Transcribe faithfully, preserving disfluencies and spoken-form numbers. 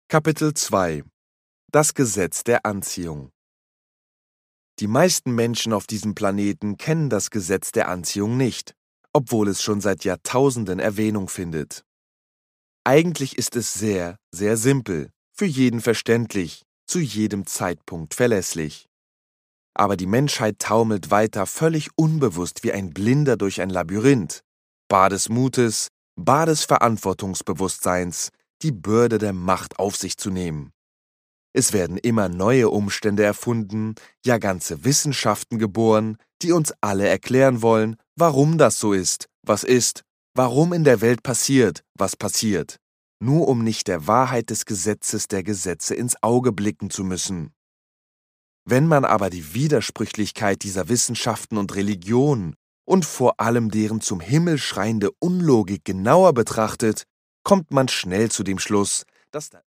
Kapitel zwei: Das Gesetz der Anziehung. Die meisten Menschen auf diesem Planeten kennen das Gesetz der Anziehung nicht, obwohl es schon seit Jahrtausenden Erwähnung findet. Eigentlich ist es sehr, sehr simpel, für jeden verständlich, zu jedem Zeitpunkt verlässlich. Aber die Menschheit taumelt weiter völlig unbewusst wie ein Blinder durch ein Labyrinth. Bar des Mutes, bar des Verantwortungsbewusstseins, die Bürde der Macht auf sich zu nehmen. Es werden immer neue Umstände erfunden, ja ganze Wissenschaften geboren, die uns alle erklären wollen, warum das so ist, was ist, warum in der Welt passiert, was passiert, nur um nicht der Wahrheit des Gesetzes der Gesetze ins Auge blicken zu müssen. Wenn man aber die Widersprüchlichkeit dieser Wissenschaften und Religionen und vor allem deren zum Himmel schreiende Unlogik genauer betrachtet, kommt man schnell zu dem Schluss, dass